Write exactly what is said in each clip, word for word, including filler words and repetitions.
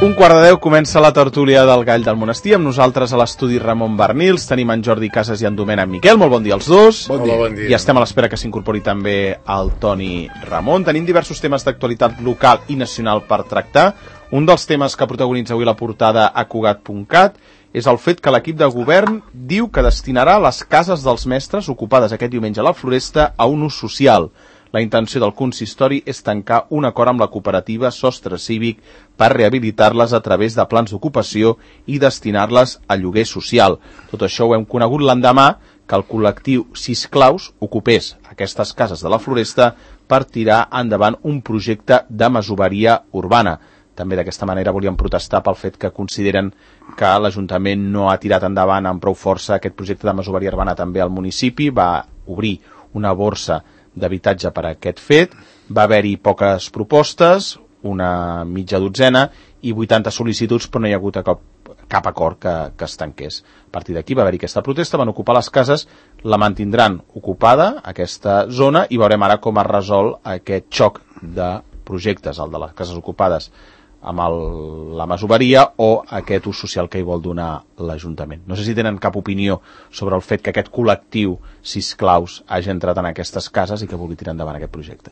Un quart de deu comença la tertúlia del Gall del Monestir. Amb nosaltres a l'estudi Ramon Bernils. Tenim en Jordi Casas i en Domènec Miquel. Molt bon dia als dos. Bon dia. Hola, bon dia. I estem a l'espera que s'incorpori també el Toni Ramon. Tenim diversos temes d'actualitat local i nacional per tractar. Un dels temes que protagonitza avui la portada a Cugat punt cat és el fet que l'equip de govern diu que destinarà les cases dels mestres ocupades aquest diumenge a la Floresta a un ús social. La intenció del consistori és tancar un acord amb la cooperativa Sostre Cívic per rehabilitar-les a través de plans d'ocupació i destinar-les a lloguer social. Tot això ho hem conegut l'endemà que el col·lectiu Sis Claus ocupés aquestes cases de la Floresta per tirar endavant un projecte de masoveria urbana. També d'aquesta manera volien protestar pel fet que consideren que l'Ajuntament no ha tirat endavant amb prou força aquest projecte de masoveria urbana també al municipi. Va obrir una borsa d'habitatge per a aquest fet, va haver-hi poques propostes, una mitja dotzena i vuitanta sol·licituds, però no hi ha hagut cap, cap acord que, que es tanqués. A partir d'aquí va haver-hi aquesta protesta, van ocupar les cases, la mantindran ocupada, aquesta zona, i veurem ara com es resol aquest xoc de projectes, el de les cases ocupades amb el, la masoveria o aquest ús social que hi vol donar l'Ajuntament. No sé si tenen cap opinió sobre el fet que aquest col·lectiu Sis Claus hagi entrat en aquestes cases i que vulgui tirar endavant aquest projecte.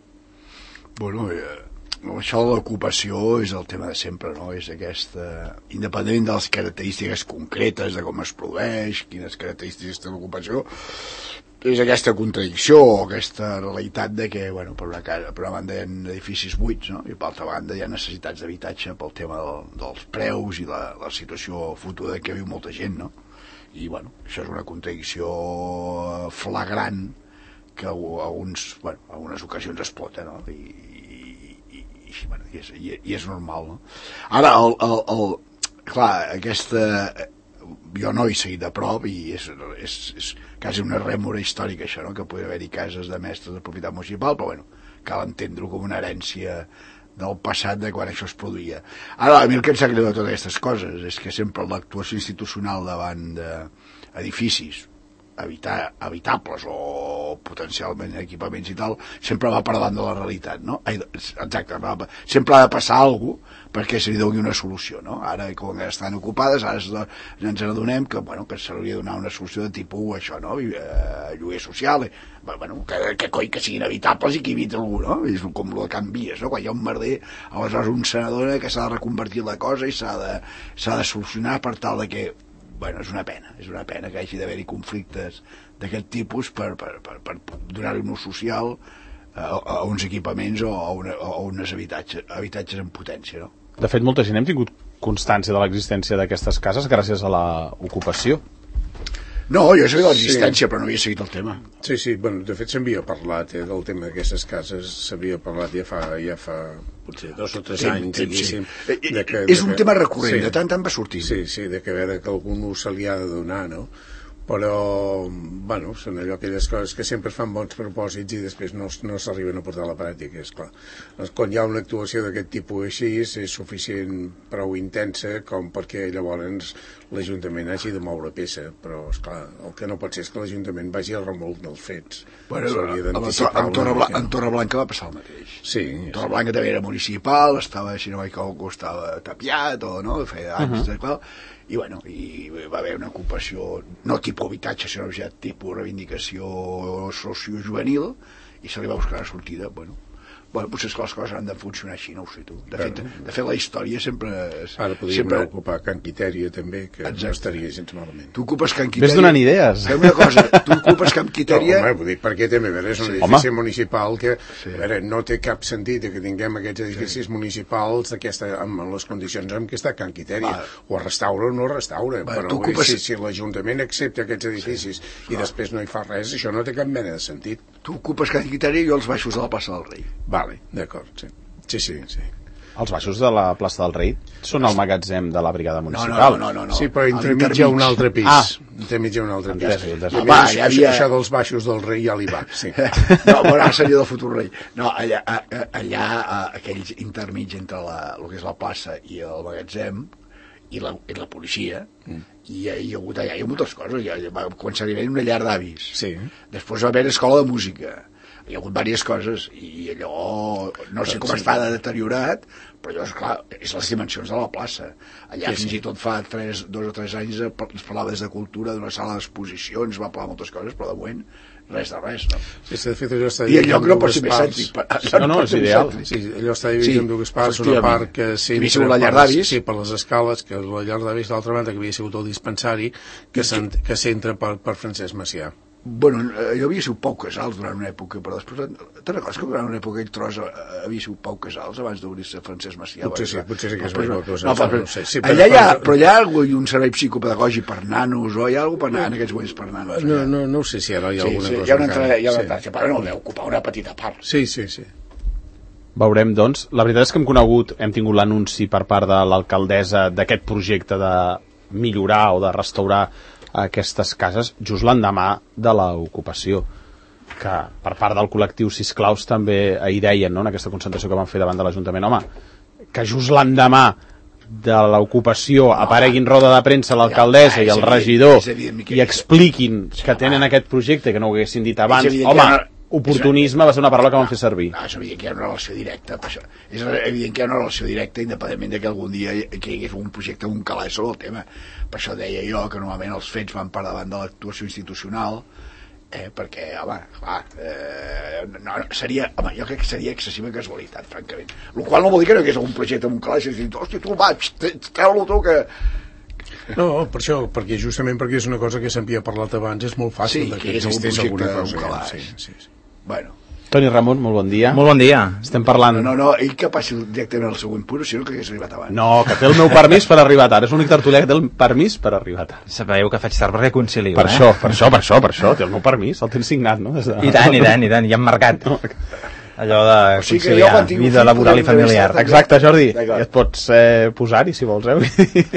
Bueno, eh, això de l'ocupació és el tema de sempre, no? És aquesta, independentment de les característiques concretes, de com es produeix, quines característiques té l'ocupació, és aquesta contradicció o aquesta realitat de que, bueno, per una, cara, per una banda hi ha edificis buits, no? I per altra banda hi ha necessitats d'habitatge pel tema del, dels preus i la, la situació futura que viu molta gent, no? I, bueno, això és una contradicció flagrant que a, uns, bueno, a unes ocasions explota, no? I, i, i, i, bueno, i, és, i, i és normal, no? Ara, el, el, el, clar, aquesta... jo no he seguit de prop i és, és, és quasi una rèmora històrica això, no? Que pugui haver-hi cases de mestres de propietat municipal, però bueno, cal entendre-ho com una herència del passat de quan això es produïa. Ara, a mi el que em sap greu de totes aquestes coses és que sempre l'actuació institucional davant d'edificis habitar, habitables o potencialment equipaments i tal, sempre va per davant de la realitat, no? Exacte, sempre ha de passar alguna cosa perquè se li doni una solució, no? Ara, com estan ocupades, ara ens adonem que, bueno, que se li hauria de donar una solució de tipus això, no? Eh, lloguer social, eh, bueno, que, que coi que siguin habitables i que eviti algú, no? És com el de Can Vies, no? Quan hi ha un merder, aleshores un senador que s'ha de reconvertir la cosa i s'ha de, s'ha de solucionar per tal de que, bueno, és una pena, és una pena que hagi d'haver-hi conflictes d'aquest tipus per, per, per, per donar-hi un ús social a, a uns equipaments o a, una, a uns habitatges, habitatges en potència, no? De fet, molta gent hem tingut constància de l'existència d'aquestes cases gràcies a l'ocupació. No, jo sabia de l'existència, sí, però no havia seguit el tema. Sí, sí, bueno, de fet s'havia parlat eh, del tema d'aquestes cases, s'havia parlat ja fa, ja fa potser dos o tres sí, anys, sí, diguéssim. Sí. De que, és de un que, tema recurrent, sí, de tant tant va sortir. Sí, sí, de que a veure que algun ús se li ha de donar, no? Però, bueno, són allò aquelles coses que sempre fan bons propòsits i després no, no s'arriben a portar a la pràctica, és clar. Quan hi ha una actuació d'aquest tipus així és suficient, prou intensa com perquè llavors l'Ajuntament hagi de moure peça, però, esclar, el que no pot ser és que l'Ajuntament vagi al remolc dels fets. Bueno, en Torreblanca, en Torreblanca va passar el mateix. Sí. Torreblanca també era municipal, estava, si no vaig calcular, estava tapiat, o no, feia anys, uh-huh. Clar, i bueno, i va haver una ocupació no tipus habitatge, sinó ja tipus reivindicació sociojuvenil, i se li va buscar una sortida. Bueno, bueno, potser és que les coses han de funcionar així, no ho sé tu. De fet, de fet la història sempre... Ara podríem sempre... ocupar Can Quitèria també, que exacte. No estaria gens malament. Tu ocupes Can Quitèria... Ves donant idees. Fem una cosa, tu ocupes Can Quitèria... No, home, vull dir, perquè també, a veure, és un sí. edifici home. municipal que, sí. a veure, no té cap sentit que tinguem aquests edificis sí. municipals aquesta, amb les condicions en què està Can Quitèria. Va. O es restaura o no es restaura. Va, però ocupes... si, si l'Ajuntament accepta aquests edificis sí. i Va. després no hi fa res, això no té cap mena de sentit. Tu ocupes Can Quitèria i jo els baixos de la plaça del Rei. Vale, d'acord, sí. Sí, sí, sí. Els baixos de la plaça del Rei són el magatzem de la brigada municipal. No, no, no. no, no. Sí, però entremig hi ha un altre pis. Ah. Entremig hi ha un altre pis. Entès, entès. Ah, va, ja havia... Això dels baixos del Rei ja li va, sí. No, però seria del futur Rei. No, allà, allà aquells intermig entre la, el que és la plaça i el magatzem i la, i la policia, mm. i hi ha, hi ha hagut allà, hi ha moltes coses. Hi ha, va començar a haver una llar d'avis. Sí. Després va haver escola de música. hi ha hagut diverses coses i allò no sé com està deteriorat, però allò és clar, és les dimensions de la plaça. Allà sí, fins sí. i tot fa tres, dos o tres anys es parlava des de cultura d'una sala d'exposicions, va parlar moltes coses, però de moment res de res, no? Sí, sí, de fet, allò està I el lloc no pot ser més cèntric. No, no, és ideal. Sí, allò està dividit sí, en dues parts, una part que sí, havia sigut la llar d'avis. Sí, per les escales, que la llar d'avis, l'altra banda, que havia sigut el dispensari, que s'entra per, per Francesc Macià. Bueno, jo havia sigut Pau Casals durant una època, però després... Te'n recordes que durant una època aquell tros havia sigut Pau Casals abans d'obrir-se Francesc Macià? Potser sí, potser sí que és veritat. No, però, no sé. Sí, allà hi ha, però hi ha un servei psicopedagògic per nanos, o hi ha alguna per nanos, en aquests moments per nanos? No, no, no ho sé si ara hi ha sí, alguna sí, cosa. Hi ha una entrada, hi ha una entrada, però no deu ocupar una petita part. Sí, sí, sí. Veurem, doncs. La veritat és que hem conegut, hem tingut l'anunci per part de l'alcaldessa d'aquest projecte de millorar o de restaurar aquestes cases just l'endemà de l'ocupació, que per part del col·lectiu Sisclaus també ahir deien, no?, en aquesta concentració que van fer davant de l'Ajuntament, home, que just l'endemà de l'ocupació apareguin roda de premsa l'alcaldessa i el regidor i expliquin que tenen aquest projecte que no ho haguessin dit abans, home, oportunisme va ser una paraula que van fer servir. No, és evident que hi ha una relació directa, per això. És evident que hi ha una relació directa independentment de que algun dia que hi hagués un projecte, un calaix sobre el tema. Per això deia jo que normalment els fets van per davant de l'actuació institucional, eh, perquè, home, clar, eh, no, seria, home, jo crec que seria excessiva casualitat, francament. El qual no vol dir que no hi hagués un projecte amb un calaix i dir, hòstia, tu, va, treu-lo tu, que... No, per això, perquè justament perquè és una cosa que s'havia parlat abans, és molt fàcil sí, de que existeix alguna cosa. Sí, sí, sí. Bueno. Toni Ramon, molt bon dia. Molt bon dia. Estem parlant... No, no, no, ell que passi directament al següent punt, sinó que hagués arribat abans. No, que té el meu permís per arribar tard. És l'únic tertulià que té el permís per arribar tard. Sabeu que faig tard perquè concilio, per eh? això, per això, per això, per això. Té el meu permís, el tens signat, no? De... I tant, i tant, i tant, ja hem marcat. No. Allò de o sigui conciliar vida laboral i familiar. Exacte, Jordi. Ja et pots eh, posar-hi, si vols, eh?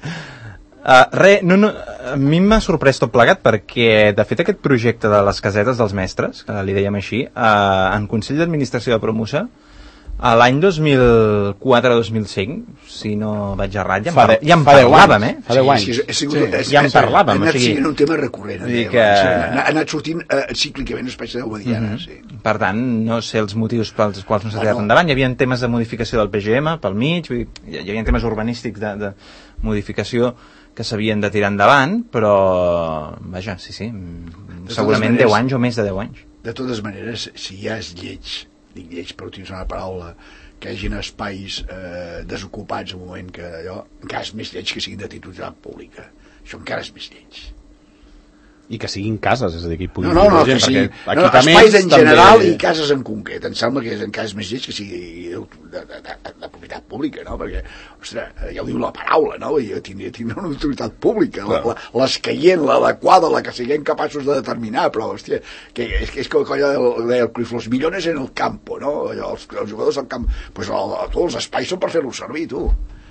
Uh, re, no, no, a mi m'ha sorprès tot plegat perquè, de fet, aquest projecte de les casetes dels mestres, que li dèiem així, uh, en Consell d'Administració de Promusa, a l'any dos mil quatre dos mil cinc, si no vaig errat, ja, de, ja en parlàvem, eh? Fa deu anys. Sí, sí, sí, és, ja en parlàvem. Ha anat o sigui, sent un tema recurrent. Que... Ha anat sortint uh, cíclicament una espècie d'obediana. Mm-hmm. Sí. Per tant, no sé els motius pels quals no s'ha tirat endavant. Hi havia temes de modificació del P G M pel mig, vull dir, hi havia temes urbanístics de, de modificació que s'havien de tirar endavant, però vaja, sí, sí, segurament deu anys o més de deu anys. De totes maneres, si ja és lleig, dic lleig per utilitzar una paraula, que hi hagin espais eh, desocupats en un moment que allò, encara és més lleig que siguin de titularitat pública. Això encara és més lleig. I que siguin cases, és a dir, que hi pugui no, no, no, gent, sí. no, espais en general també... i cases en concret. Em sembla que és encara és més lleig que sigui de, de, de, de, de propietat pública, no? Perquè, ostres, ja ho diu la paraula, no? Jo tindria, tindria una autoritat pública, la, la, l'escaient, l'adequada, la que siguem capaços de determinar, però, hòstia, que és, és com allò deia el Cruyff, los millones en el campo, no? Allò, els, els jugadors al camp, pues, el, tots els espais són per fer-los servir, tu.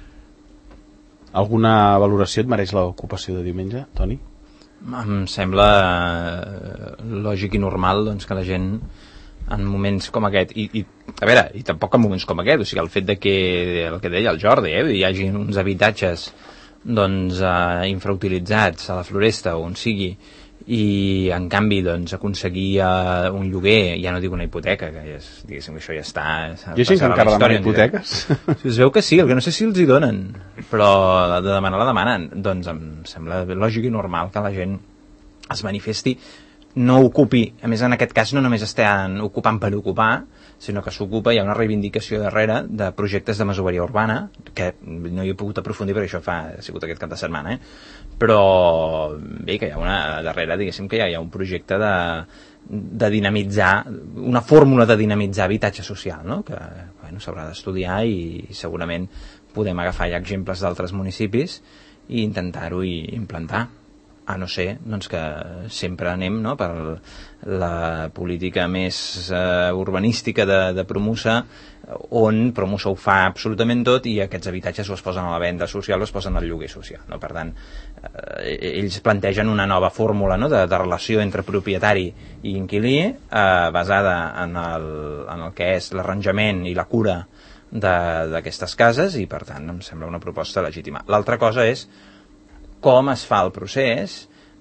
Alguna valoració et mereix l'ocupació de diumenge, Toni? Em sembla lògic i normal, doncs, que la gent en moments com aquest i, i a veure, i tampoc en moments com aquest, o sigui, el fet de que, el que deia el Jordi, eh, hi hagi uns habitatges doncs eh, infrautilitzats a la Floresta o on sigui, i en canvi doncs aconseguir uh, un lloguer, ja no dic una hipoteca, que és, diguéssim que això ja està, hi ha gent que encara demana hipoteques? Es veu que sí, el que no sé si els hi donen, però de demanar la demanen. Doncs em sembla lògic i normal que la gent es manifesti, no ocupi, a més en aquest cas no només estan ocupant per ocupar, sinó que s'ocupa, hi ha una reivindicació darrere de projectes de masoveria urbana, que no hi he pogut aprofundir perquè això fa, ha sigut aquest cap de setmana, eh? Però bé, que hi ha una darrere, diguéssim que hi ha, hi ha un projecte de, de dinamitzar, una fórmula de dinamitzar habitatge social, no? Que bueno, s'haurà d'estudiar i, i segurament podem agafar ja exemples d'altres municipis i intentar-ho i implantar. A no ser doncs, que sempre anem, no?, per la política més eh, urbanística de, de Promusa, on Promusa ho fa absolutament tot i aquests habitatges o es posen a la venda social o es posen al lloguer social, no? Per tant, eh, ells plantegen una nova fórmula, no?, de, de relació entre propietari i inquilí, eh, basada en el, en el que és l'arranjament i la cura d'aquestes cases, i per tant em sembla una proposta legítima. L'altra cosa és com es fa el procés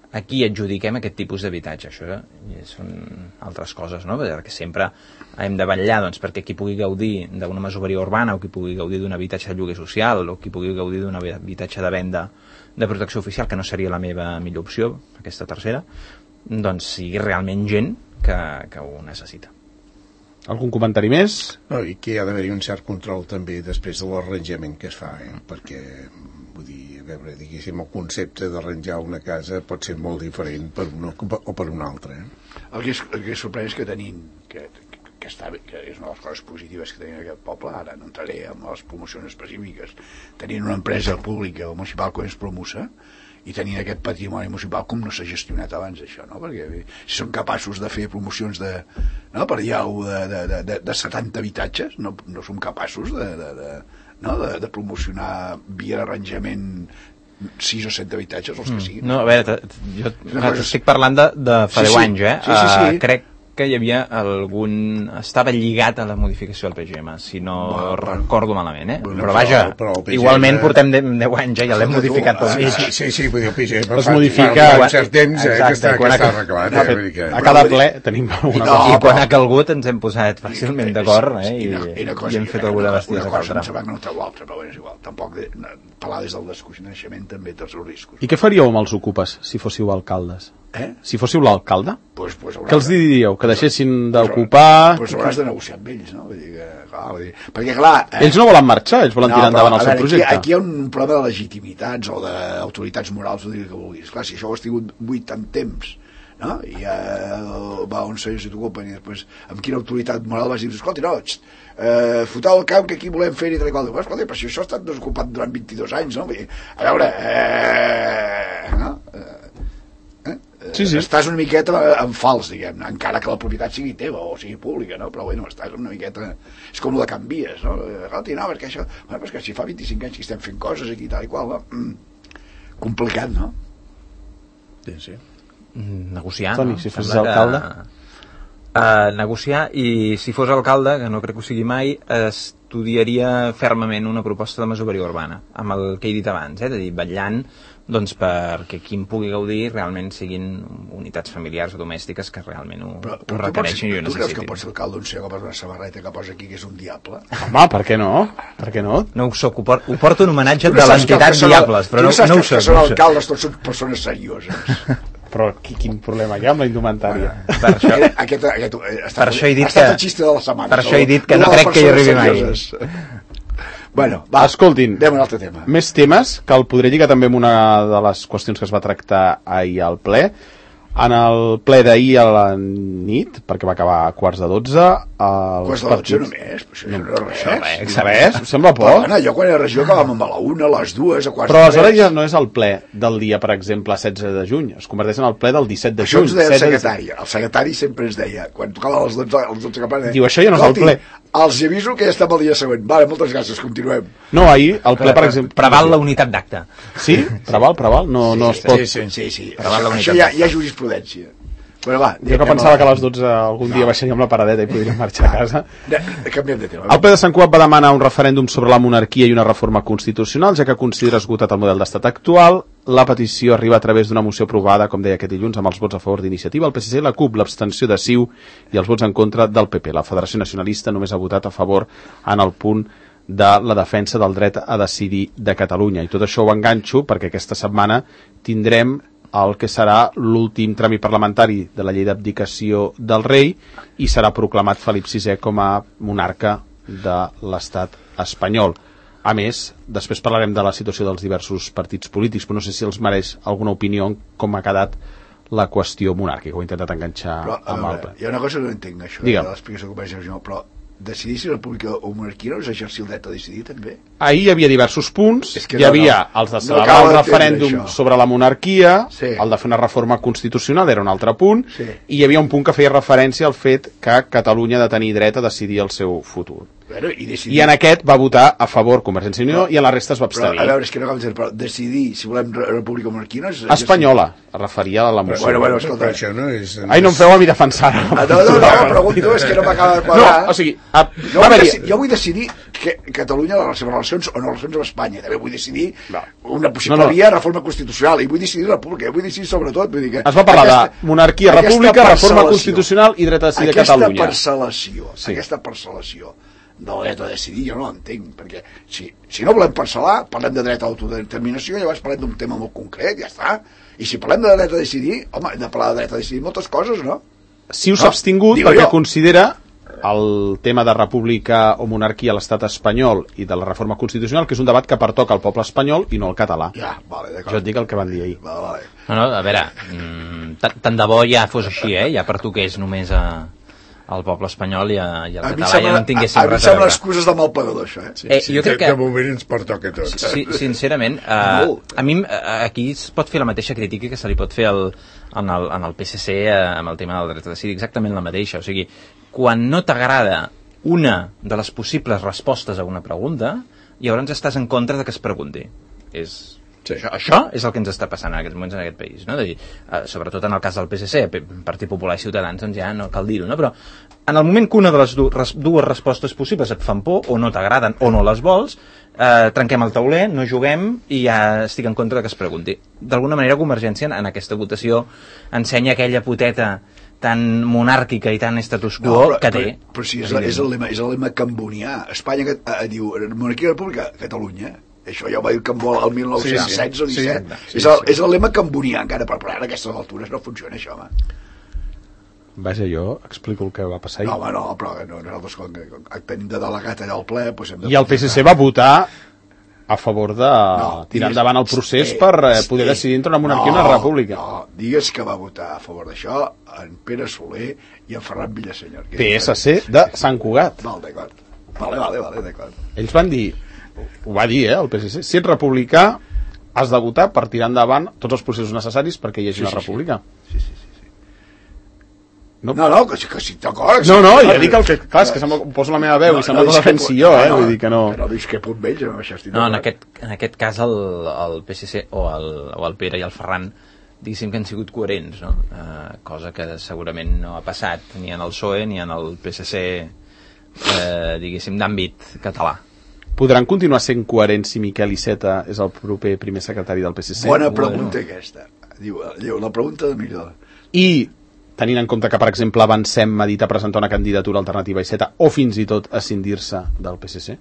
a qui adjudiquem aquest tipus d'habitatge. Això són altres coses, no? Perquè sempre hem de vetllar doncs, perquè qui pugui gaudir d'una masoveria urbana o qui pugui gaudir d'un habitatge de lloguer social o qui pugui gaudir d'un habitatge de venda de protecció oficial, que no seria la meva millor opció, aquesta tercera, doncs sigui realment gent que, que ho necessita. Algun comentari més? No, i que hi ha d'haver-hi un cert control també després de l'arranjament que es fa, eh? Perquè, vull dir, a veure, diguéssim, el concepte d'arranjar una casa pot ser molt diferent per una o per una altra. Eh? El que és, el que és sorprèn és que tenim, que, que, està bé, que és una de les coses positives que tenim en aquest poble, ara no entraré en les promocions específiques, tenint una empresa pública o municipal com és Promusa, i tenint aquest patrimoni municipal com no s'ha gestionat abans això, no? Perquè si són capaços de fer promocions de, no? Per llau de, de, de, de, de setanta habitatges, no, no som capaços de, de, de, no? de, de promocionar via arranjament sis o set habitatges, els que siguin. No, a veure, jo estic parlant de, de fa deu anys, eh? Sí, sí, sí. Uh, crec que hi havia algun... estava lligat a la modificació del P G M, si no bueno, recordo malament, eh? Bueno, però vaja, però, però igualment portem deu anys, eh? Ja l'hem modificat tot. Sí, sí, sí, sí, vull dir, el P G M es modifica un cert temps, eh, que està, que està arreglat. Eh? Fet, que... A cada ple tenim una no, cosa. I quan ha calgut ens hem posat fàcilment d'acord, eh? I, i, i hem fet alguna bestiesa que altra. Una cosa em sembla que no treu l'altra, però bé, és igual. Tampoc de, parlar des del desconeixement també té els seus riscos. I què faríeu amb els ocupes, si fóssiu alcaldes? Eh? Si fóssiu l'alcalde? Pues, pues què els diríeu? Que deixessin d'ocupar? Pues hauràs de negociar amb ells, no? Vull dir que, clar, vull dir, perquè clar... Eh? Ells no volen marxar, ells volen no, tirar endavant el seu projecte. Aquí, aquí hi ha un problema de legitimitats o d'autoritats morals, o dir el que vulguis. Clar, si això ho has tingut vuit tant temps, no? I eh, va on se t'ocupen i després amb quina autoritat moral vas dir, escolta, no, txt, eh, foteu el camp que aquí volem fer i tal i qual. Escolta, però si això ha estat desocupat durant vint-i-dos anys, no? Vull dir, a veure, eh, no? Eh, Sí, sí. Estàs una miqueta en fals, diguem, encara que la propietat sigui teva o sigui pública, no? Però bueno, estàs una miqueta... És com la canvies, no? Escolta, no, perquè això... Bueno, perquè si fa vint-i-cinc anys que estem fent coses aquí, tal i qual, no? Mm. Complicat, no? Sí, sí. Negociar, Toni, no? si fos alcalde... Uh, negociar, i si fos alcalde, que no crec que ho sigui mai, estudiaria fermament una proposta de masoveria urbana, amb el que he dit abans, eh? De dir, vetllant doncs perquè qui en pugui gaudir realment siguin unitats familiars o domèstiques que realment ho, però, ho requereixin i ho necessitin. Tu creus que pots ser alcalde d'un senyor que posa una samarreta que posa aquí que és un diable? Home, per què no? Per què no? No ho soc, ho, por, ho porto en homenatge de l'entitat Diables, però no, no ho soc. Tu no saps que són alcaldes, tots són persones serioses. Però qui, quin problema hi ha amb la indumentària? Bueno, per això, aquest, aquest, aquest, per això he dit que, de la setmana, per això he dit que no crec que hi arribi mai. Bueno, va, escoltin, anem a un altre tema. Més temes, que el podré lligar també amb una de les qüestions que es va tractar ahir al ple. En el ple d'ahir a la nit, perquè va acabar a quarts de dotze... Quarts de dotze només? Això no, no és res. res, res, sembla poc. Però, bueno, jo quan era regió acabàvem amb la una, a les dues, a quarts Però de aleshores ja no és el ple del dia, per exemple, setze de juny. Es converteix en el ple del disset de això juny. Això ens deia el secretari. El secretari sempre ens deia, quan tocava a les dotze, a les dotze que deia, diu, això ja no és el ple. Els aviso que ja estem el dia següent. Vale, moltes gràcies, continuem. No, ahir, el ple, per exemple... Preval la unitat d'acte. Sí? Preval, preval? No, sí, no es pot... Sí, sí, sí. sí. Preval la unitat això ja, hi ha jurisprudència. Bueno, va, jo que pensava que a les dotze algun dia no. baixaríem la paradeta i podríem marxar a casa. Canviem de tema. El ple de Sant Cugat va demanar un referèndum sobre la monarquia i una reforma constitucional, ja que considera esgotat el model d'estat actual. La petició arriba a través d'una moció aprovada, com deia aquest dilluns, amb els vots a favor d'Iniciativa, el P S C, la CUP, l'abstenció de C I U i els vots en contra del P P. La Federació Nacionalista només ha votat a favor en el punt de la defensa del dret a decidir de Catalunya. I tot això ho enganxo perquè aquesta setmana tindrem el que serà l'últim tràmit parlamentari de la llei d'abdicació del rei i serà proclamat Felip sisè com a monarca de l'estat espanyol. A més, després parlarem de la situació dels diversos partits polítics, però no sé si els mereix alguna opinió en com ha quedat la qüestió monàrquica. Ho he intentat enganxar però, amb veure, el ple. Hi ha una cosa que no entenc, això, Digue'm. de l'explicació que vaig dir, però decidir si república o monarquia no és exercir el dret a decidir també? Ahir hi havia diversos punts, és que hi no, havia no. els de celebrar no el referèndum sobre la monarquia, sí. el de fer una reforma constitucional era un altre punt, sí. i hi havia un punt que feia referència al fet que Catalunya ha de tenir dret a decidir el seu futur. Bueno, i, decidir... I en aquest va votar a favor Convergència i Unió, no, i en la resta es va abstenir. Però, a veure, és que no cal dir, però decidir si volem república o monarquia no és... Espanyola, es referia a la moció. Bueno, bueno, escolta, però això no és... Ai, no em feu a mi defensar. Ah, no, no, no, pregunto, és que no m'acaba de quadrar. No, o sigui... A... Jo, vull decidir, jo vull decidir que Catalunya, les seves relacions o no relacions amb Espanya, també vull decidir no. una possible no, no. via reforma constitucional, i vull decidir república, vull decidir sobretot... Vull dir que es va parlar aquesta, de monarquia, república, reforma constitucional i dret a decidir a Catalunya. Aquesta parcel·lació, sí. aquesta parcel·lació del dret a decidir, jo no l'entenc, perquè si, si no volem parcel·lar, parlem de dret a autodeterminació, llavors parlem d'un tema molt concret, ja està. I si parlem de dret a decidir, home, hem de parlar de dret a decidir moltes coses, no? Si us no? abstingut perquè jo. considera el tema de república o monarquia a l'estat espanyol i de la reforma constitucional, que és un debat que pertoca al poble espanyol i no al català. Ja, vale, d'acord. Jo et dic el que van dir ahir. Vale, vale. No, no, a veure, tant de bo ja fos així, eh? Ja pertoqués només a... al poble espanyol i, a, i al català sembla, ja no en tinguéssim res a veure. A mi sembla excuses de mal pagador, això, eh? Sí, eh sí, jo crec que... De moment ens pertoca tot. Sí, sincerament, uh, a mi uh, aquí es pot fer la mateixa crítica que se li pot fer al, en, el, en el P S C uh, amb el tema del dret a decidir, exactament la mateixa. O sigui, quan no t'agrada una de les possibles respostes a una pregunta, llavors estàs en contra de que es pregunti. És... Sí. Això, això és el que ens està passant en aquests moments en aquest país, no? De dir, eh, sobretot en el cas del P S C, Partit Popular i Ciutadans, doncs ja no cal dir-ho, no? Però en el moment que una de les du res dues respostes possibles et fan por, o no t'agraden, o no les vols, eh, trenquem el tauler, no juguem i ja estic en contra que es pregunti. D'alguna manera, Convergència en aquesta votació ensenya aquella poteta tan monàrquica i tan status quo no, però, que té. Però, però si és, és, el lema, és el lema cambonià. Espanya eh, diu, monarquia república, Catalunya. Això ja ho va dir Cambó al mil nou-cents setze o disset. Sí, sí, sí, és, el, sí. és el lema cambonià encara, però, però ara a aquestes altures no funciona això, home. Vaja, jo explico el que va passar ahir. No, home, no, però no, nosaltres com que tenim de delegat allà al ple... Doncs hem de I el P S C va votar a favor de no, tirar digues, endavant el procés eh, per eh, poder eh, decidir entre una monarquia no, i una república. No, digues que va votar a favor d'això en Pere Soler i en Ferran Villasenyor. P S C de Sant Cugat. Val, d'acord. Vale, vale, vale, d'acord. Ells van dir... ho va dir, eh, el P S C, si ets republicà has de votar per tirar endavant tots els processos necessaris perquè hi hagi sí, una sí, república. Sí, sí, sí. sí. No, no, no, que, que si t'acords... No, no, ja dic el que... Clar, és que sembla, poso la meva veu no, i sembla no, que la defensi jo, eh, no, vull dir que no... Que no discrepo amb ells, amb això estic no, en aquest, en aquest cas el, el P S C o el, o el Pere i el Ferran diguéssim que han sigut coherents, no? Uh, cosa que segurament no ha passat ni en el P S O E ni en el P S C eh, diguéssim d'àmbit català. Podran continuar sent coherents si Miquel Iceta és el proper primer secretari del P S C? Bona pregunta bueno. aquesta. Diu, diu, la pregunta de millor. I, tenint en compte que, per exemple, Avancem medita presentar una candidatura alternativa a Iceta o fins i tot escindir-se del P S C?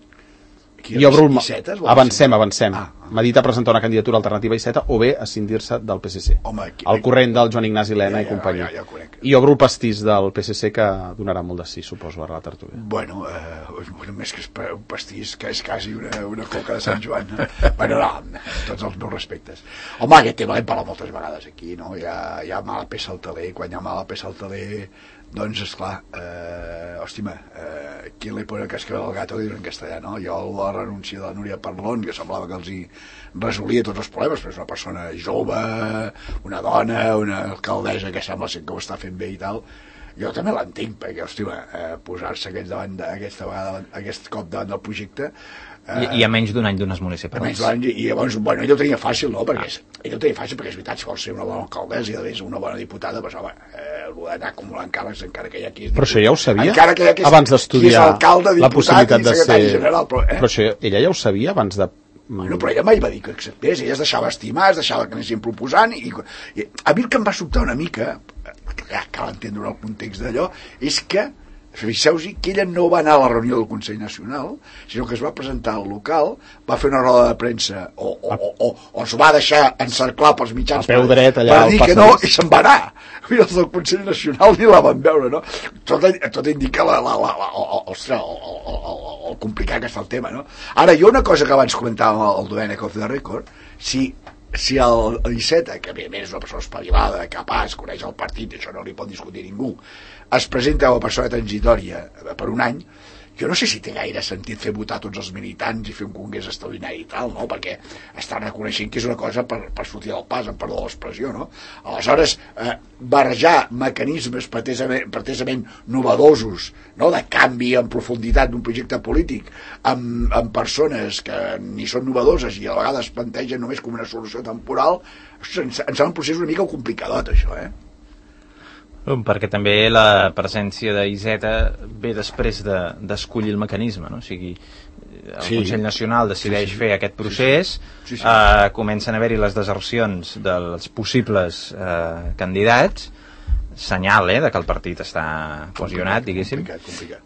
I obro el... Avancem, avancem. Ah, ah. Medita presentar una candidatura alternativa a Iceta o bé escindir-se del P S C. Home, aquí, el corrent del Joan Ignasi Lena ja, ja, i companyia. Ja, ja, ja I obro el pastís del P S C que donarà molt de sí, suposo, ara la tertúlia. Bueno, eh, més que un pastís, que és quasi una, una coca de Sant Joan. Bueno, no, tots els meus respectes. Home, aquest tema l'hem parlat moltes vegades aquí, no? Hi ha, hi ha mala peça al taler, quan hi ha mala peça al taler... Doncs, esclar, eh, hòstima, eh, qui li pone el cascabel al gato, dir en castellà, no? Jo la renúncia de la Núria Parlon, que semblava que els hi resolia tots els problemes, però és una persona jove, una dona, una alcaldessa que sembla ser que ho està fent bé i tal, jo també l'entenc, perquè, hòstima, eh, posar-se aquest, davant de, aquesta vegada, aquest cop davant del projecte... Eh, I, I a menys d'un any d'unes municipals. I, I llavors, bueno, ell ho tenia fàcil, no? Perquè és, ell ho tenia fàcil perquè és veritat, si vols ser una bona alcaldessa i a més una bona diputada, doncs, home, eh, el d'anar acumulant càrrecs encara que hi ha qui és... Però això ja ho sabia? Encara que hi ha qui és, abans d'estudiar alcalde, la possibilitat de ser... General, però, eh? però això ella ja ho sabia abans de... Bueno, però ella mai va dir que acceptés, ella es deixava estimar, es deixava que anessin proposant, i, i a mi el que em va sobtar una mica, ja cal entendre el context d'allò, és que fixeu-vos que ella no va anar a la reunió del Consell Nacional, sinó que es va presentar al local, va fer una roda de premsa o, o, o, o, o es va deixar encerclar pels mitjans a peu dret, allà, per dir que no, i se'n va anar. Mira, els del Consell Nacional ni la van veure, no? Tot, tot indica la, la, la, la, ostres, el, el, el, el complicat que està el tema, no? Ara, jo una cosa que abans comentàvem al Domènec Off the Record, si si el Iceta, que evidentment és una persona espavilada, capaç, coneix el partit, això no li pot discutir ningú, es presenta com a persona transitòria per un any, jo no sé si té gaire sentit fer votar tots els militants i fer un congrés extraordinari i tal, no? Perquè estan reconeixent que és una cosa per, per sortir del pas, amb perdó de l'expressió, no? Aleshores, eh, barrejar mecanismes pretesament, pretesament novedosos, no? De canvi en profunditat d'un projecte polític amb, amb persones que ni són novedoses i a vegades plantegen només com una solució temporal, ens, ens sembla un procés una mica complicadot, això, eh? Perquè també la presència d'Iseta ve després d'escollir de, el mecanisme, no? O sigui, el sí. Consell Nacional decideix sí, sí. fer aquest procés, sí, sí. Sí, sí. Eh, comencen a haver-hi les desercions dels possibles eh, candidats, senyal eh, de que el partit està cohesionat, diguéssim, complicat, complicat.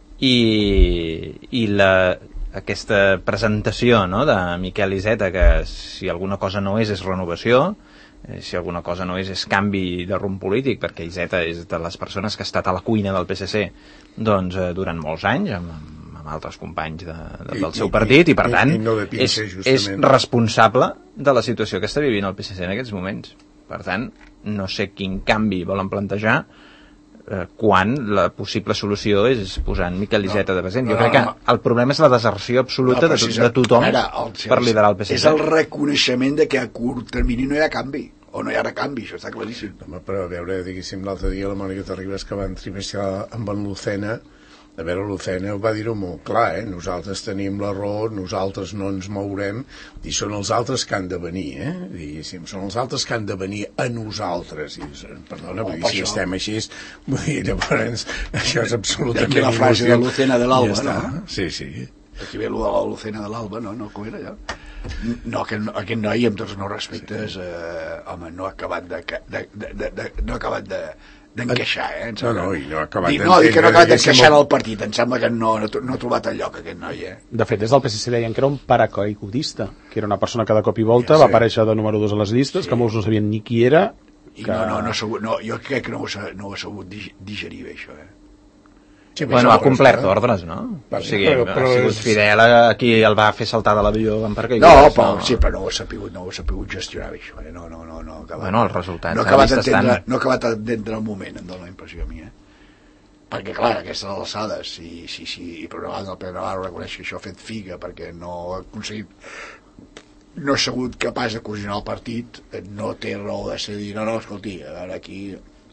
i, i la, aquesta presentació, no, de Miquel Iceta, que si alguna cosa no és, és renovació, si alguna cosa no és, és canvi de rumb polític, perquè Iceta és de les persones que ha estat a la cuina del P S C doncs, eh, durant molts anys, amb, amb altres companys de, de, del seu partit, i per tant i, i no pincer, és, és responsable de la situació que està vivint el P S C en aquests moments. Per tant, no sé quin canvi volen plantejar eh, quan la possible solució és posant Miquel Iceta de president. Jo no, crec que no, no. el problema és la deserció absoluta no, de, to, de tothom veure, el, per liderar el P S C. És el reconeixement de que a curt termini no hi ha canvi, o no hi ha canvi, això està claríssim. Home, però a veure, diguéssim, l'altre dia la Mònica Terribas que va entrevistar amb en Lucena, a veure, Lucena va dir-ho molt clar, eh? Nosaltres tenim la raó, nosaltres no ens mourem, i són els altres que han de venir, eh? Diguéssim, són els altres que han de venir a nosaltres. I, perdona, oh, vull dir, si això. estem així, vull dir, llavors, això és absolutament... D'aquí la frase de Lucena de l'Alba, ja no? Sí, sí. Aquí ve allò de la Lucena de l'Alba, no? No, com era allò? No, aquest, aquest noi, amb tots els meus respectes, eh, home, no ha acabat de... de, de, de, de no ha acabat de... d'encaixar, eh? No, no, i no ha acabat d'encaixar. No, dic que no ha acabat d'encaixar en el partit. Em sembla que no, no, no ha trobat el lloc, aquest noi, eh? De fet, des del P S C deien que era un paracaigudista, que era una persona que de cop i volta ja, sí. va aparèixer de número dos a les llistes, sí. que molts no sabien ni qui era. I que... no, no, no, sabut, no, jo crec que no ho, no ho ha sabut digerir bé, això, eh? Sí, bueno, ha complert eh? ordres, no? O sigui, però, però ha sigut és... fidel a qui el va fer saltar de l'avió en paracaigudes. No, però, no. Sí, però no ho ha sapigut, no ho ha sapigut gestionar bé, això, eh? No, no, no, no. Acabat, bueno, els resultats... No ha acabat d'entendre no ha acabat d'entendre el moment, em dóna la impressió a mi, eh? Perquè, clar, aquestes alçades, si, si, si i per una banda el Pere Navarro reconeix que això ha fet figa perquè no ha aconseguit no ha sigut capaç de cohesionar el partit, no té raó de ser dir, no, no, escolti, a veure, aquí...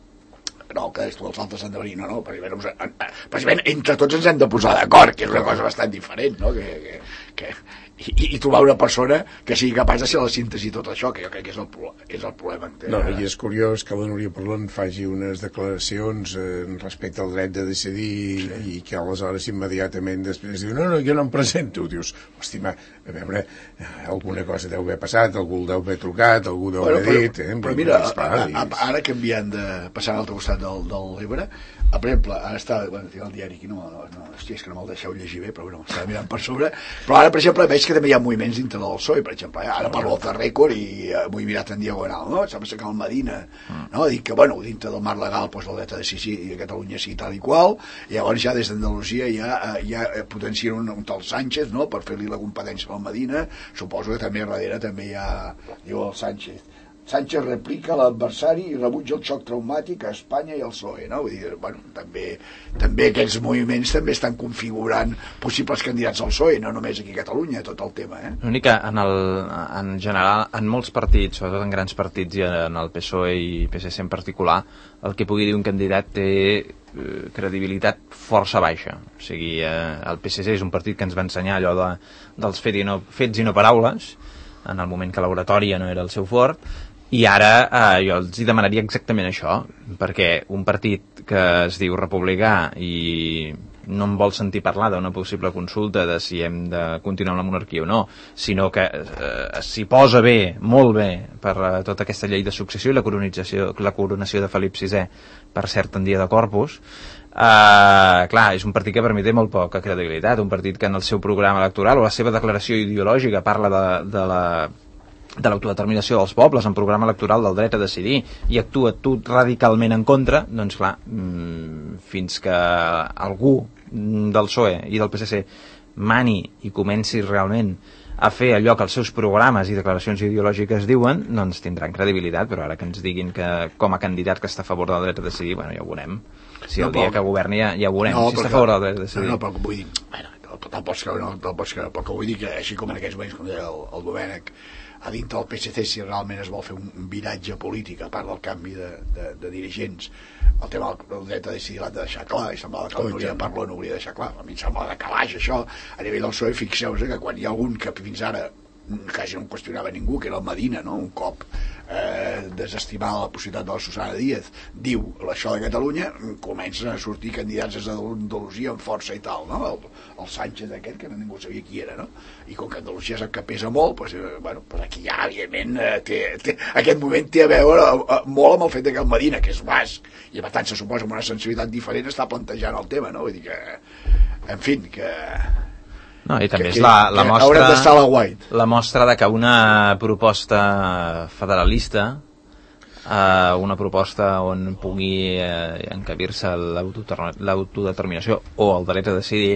no, que tots els altres han de venir, no, no, precisament, precisament entre tots ens hem de posar d'acord, que és una cosa bastant diferent, no, que, que, que, i, i trobar una persona que sigui capaç de ser la síntesi de tot això, que jo crec que és el, és el problema. No, i és curiós que la Núria Parlon faci unes declaracions eh, respecte al dret de decidir sí. i que aleshores immediatament després diu, no, no, jo no em presento, dius, hosti, ma, a veure, alguna cosa deu haver passat, algú deu haver trucat, algú deu haver bueno, dit... Eh? Però mira, a, a, ara que enviant de passar a l'altre costat del, del Ebre, per exemple, ara està, bueno, tinc el diari aquí, no, no, no, hòstia, és que no me'l deixeu llegir bé, però bueno, estava mirant per sobre, però ara, per exemple, veig que també hi ha moviments dintre del P S O E, per exemple, ara parlo del Rècord i uh, m'ho he mirat en diagonal, no? Sembla que el Medina, no? Dic que, bueno, dintre del marc legal, doncs el dret a decidir i a Catalunya sí tal i qual, i llavors ja des d'Andalusia ja, uh, ja potencien un, un tal Sánchez, no?, per fer-li la competència al Medina, suposo que també darrere també hi ha, diu el Sánchez, Sánchez replica l'adversari i rebutja el xoc traumàtic a Espanya i al P S O E, no? Vull dir, bueno, també, també aquests moviments també estan configurant possibles candidats al P S O E, no només aquí a Catalunya, tot el tema, eh? L'únic que en, el, en general, en molts partits, sobretot en grans partits i en el P S O E i P S C en particular, el que pugui dir un candidat té eh, credibilitat força baixa. O sigui, eh, el P S C és un partit que ens va ensenyar allò de, dels fets i, no, fets i no paraules, en el moment que l'oratòria no era el seu fort, i ara eh, jo els hi demanaria exactament això, perquè un partit que es diu republicà i no em vol sentir parlar d'una possible consulta de si hem de continuar amb la monarquia o no, sinó que eh, s'hi posa bé, molt bé, per eh, tota aquesta llei de successió i la coronació, la coronació de Felip sisè per cert en dia de Corpus, eh, clar, és un partit que per mi té molt poca credibilitat, un partit que en el seu programa electoral o la seva declaració ideològica parla de, de la de l'autodeterminació dels pobles en programa electoral del dret a decidir i actua tot radicalment en contra, doncs clar, mmm, fins que algú del P S O E i del P S C mani i comenci realment a fer allò que els seus programes i declaracions ideològiques diuen, doncs tindran credibilitat, però ara que ens diguin que com a candidat que està a favor del dret a decidir, bueno, ja ho veurem. Si el no, dia però... que governi ja, ja ho veurem, no, si està a favor del dret a decidir. No, no, però vull dir, bueno, te'l pots creure, no, te'l pots creure, però vull dir que així com en aquests moments, com deia el, el Domènec, a dintre del P S C, si realment es vol fer un, un viratge polític, a part del canvi de, de, de dirigents, el tema del dret a decidir l'ha de deixar clar, i semblava que el Núria Parló no hauria de deixar clar. A mi em sembla de calaix, això. A nivell del P S O E, fixeu-vos que quan hi ha algun que fins ara quasi no qüestionava ningú, que era el Medina, no? Un cop eh, desestimar la possibilitat de la Susana Díaz, diu això de Catalunya, comencen a sortir candidats des d'Andalusia amb força i tal, no? El, el Sánchez aquest, que ningú sabia qui era, no? I com que Andalusia és el que pesa molt, doncs, eh, bueno, doncs aquí ja, evidentment, eh, té, té, aquest moment té a veure eh, molt amb el fet que el Medina, que és basc, i per tant se suposa amb una sensibilitat diferent, està plantejant el tema, no? Vull dir que, en fi, que... No, i també que, és la, la, mostra, la, la mostra de que una proposta federalista, eh, una proposta on pugui eh, encabir-se l'autodeterminació o el dret a decidir,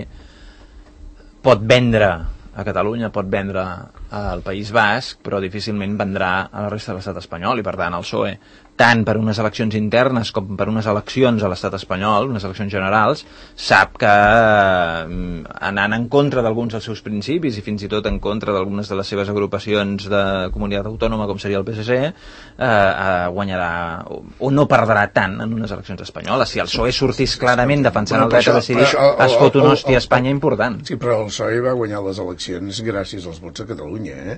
pot vendre a Catalunya, pot vendre al País Basc, però difícilment vendrà a la resta de l'estat espanyol, i per tant el P S O E, tant per unes eleccions internes com per unes eleccions a l'estat espanyol, unes eleccions generals, sap que eh, anant en contra d'alguns dels seus principis i fins i tot en contra d'algunes de les seves agrupacions de comunitat autònoma com seria el P S C, eh, eh, guanyarà o, o no perdrà tant en unes eleccions espanyoles. Si el P S O E sortís clarament defensant el dret a decidir, es fot una hòstia a Espanya important. Sí, però el P S O E va guanyar les eleccions gràcies als vots a Catalunya, eh?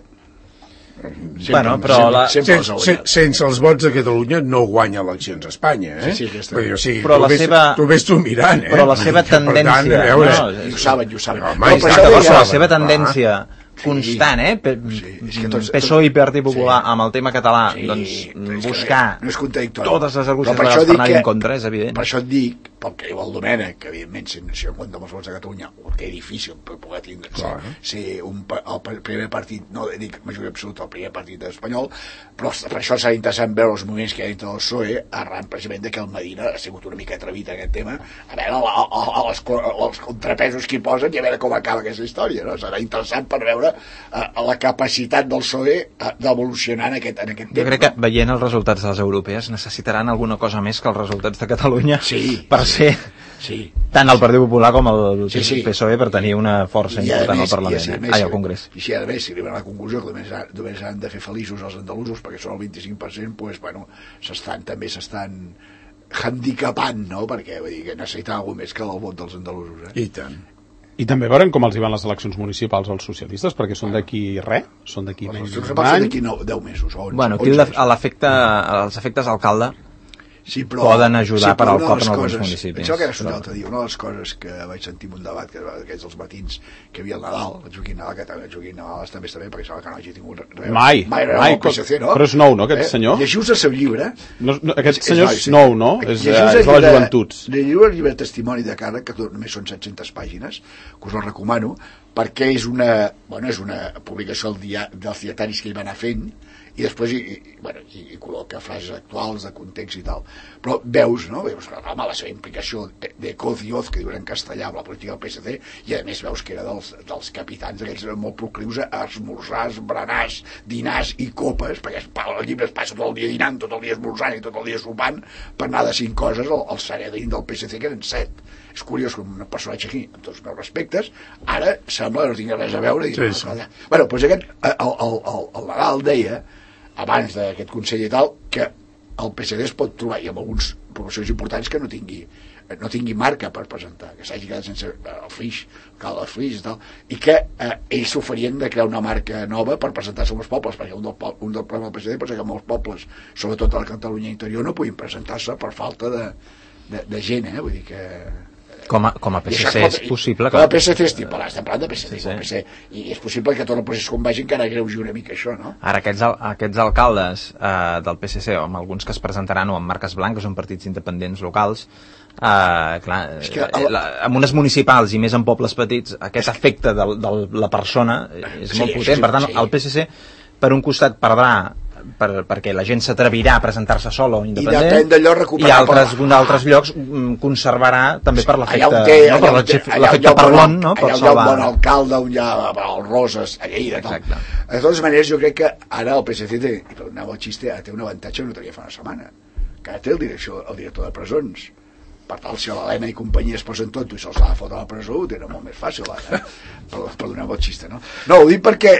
Sempre, bueno, però sempre, la... sempre sense, sense els vots de Catalunya no guanya eleccions a Espanya, eh? Sí, sí, dir, o sigui, però tu, la ves, seva... tu ves tu mirant, eh? Però la seva tendència... Tant, veure... no, i ho saben, i ho saben. Home, no, però però la la seva tendència ah. constant, eh? P sí, és que tots, P S O E i Partit Popular sí. amb el tema català, sí, doncs buscar no és totes les argucions legals per anar-hi en contra, és evident. Per això et dic, pel que diu el Domènec, que evidentment si, si en compte amb els vots de Catalunya ho té difícil per poder tindre, clar, ser, ser un, el primer partit, no dic majoria absoluta, el primer partit espanyol, però per això serà interessant veure els moviments que hi ha dintre del P S O E, arran precisament de que el Medina ha sigut una mica atrevit en aquest tema, a veure a, a, a les, els contrapesos que hi posen i a veure com acaba aquesta història, no? Serà interessant per veure a, a la capacitat del P S O E d'evolucionar en aquest, en aquest tema. Jo crec que veient els resultats de les europees necessitaran alguna cosa més que els resultats de Catalunya sí, per ser sí, tant el Partit Popular com el sí, sí. P S O E per tenir una força I important més, al Parlament, i eh? més, Ai, al Congrés. I si a més si arriben a la conclusió que només, només han de fer feliços els andalusos perquè són el vint-i-cinc per cent, doncs, bueno, s'estan, també s'estan handicapant, no? Perquè vull dir que necessiten alguna més que el vot dels andalusos, eh? I tant. I també veurem com els hi van les eleccions municipals als socialistes, perquè són d'aquí res, són d'aquí bueno, menys d'un any. D'aquí deu mesos. onze, bueno, aquí onze, a l'efecte, els efectes d'alcalde sí, però, poden ajudar sí, per al cop en alguns coses, municipis. Això que era però... l'altre dia, una de les coses que vaig sentir en un debat, que aquests dels matins, que hi havia el Nadal, el Joaquim Nadal, que el Joaquim Nadal també està bé, perquè sembla que no hagi tingut res. Mai, mai, mai, P S C, no? Però és nou, no, aquest eh? senyor? Llegiu-vos el seu llibre. No, no, aquest és, senyor és, és nou, no? És, és de les joventuts. Llegiu el llibre Testimoni de càrrec, que només són set-centes pàgines, que us el recomano, perquè és una, bueno, és una publicació del dia, dels dietaris que hi va anar fent, i després hi, i, bueno, i, i col·loca frases actuals de context i tal, però veus, no? Veus home, la seva implicació de, de coz i oz, que diuen en castellà amb la política del P S C, i a més veus que era dels, dels capitans aquells molt proclius a esmorzars, berenars, dinars i copes, perquè el llibre es passa tot el dia dinant, tot el dia esmorzant i tot el dia sopant, per anar de cinc coses al, al Sanedrín del P S C, que eren set. És curiós que un personatge aquí, amb tots els meus respectes, ara sembla que no tingui res a veure. I, sí, sí. Bueno, doncs aquest, el, el, el, el Nadal deia, abans d'aquest Consell i tal, que el P S D es pot trobar, i amb algunes promocions importants, que no tingui, no tingui marca per presentar, que s'hagi quedat sense el Flix, el cal del Flix i tal, i que eh, ells s'oferien de crear una marca nova per presentar-se a molts pobles, perquè un del, un del problema del P S D pot ser que molts pobles, sobretot a la Catalunya interior, no puguin presentar-se per falta de, de, de gent, eh? Vull dir que... Com a, com a P S C és possible que... Com a P S C estic parlant, estem parlant de P S C, sí, sí. P S C, i és possible que tot el procés com vagi encara greugi una mica això, no? Ara, aquests, aquests alcaldes eh, del P S C, o amb alguns que es presentaran o amb marques blanques, són partits independents locals, eh, clar, és que el... la, amb unes municipals i més en pobles petits, aquest efecte de, de la persona és sí, molt potent, per tant, sí. El P S C per un costat perdrà per, perquè la gent s'atrevirà a presentar-se sola o independent, i depèn d'allò recuperar i altres, per... d'altres llocs conservarà també sí, per l'efecte té, no? per l'efecte parlon, no? Allà hi ha un bon alcalde, un ja el Roses a Lleida, no? De totes maneres jo crec que ara el P S C té, i per anar al xiste, té un avantatge que no tenia fa una setmana, que ara té el director, el director de presons. Per tal, si l'Helena i companyia es posen tot i se'ls ha de fotre a la presó, ho tenen molt més fàcil ara, per, per donar el xiste, no? No, ho dic perquè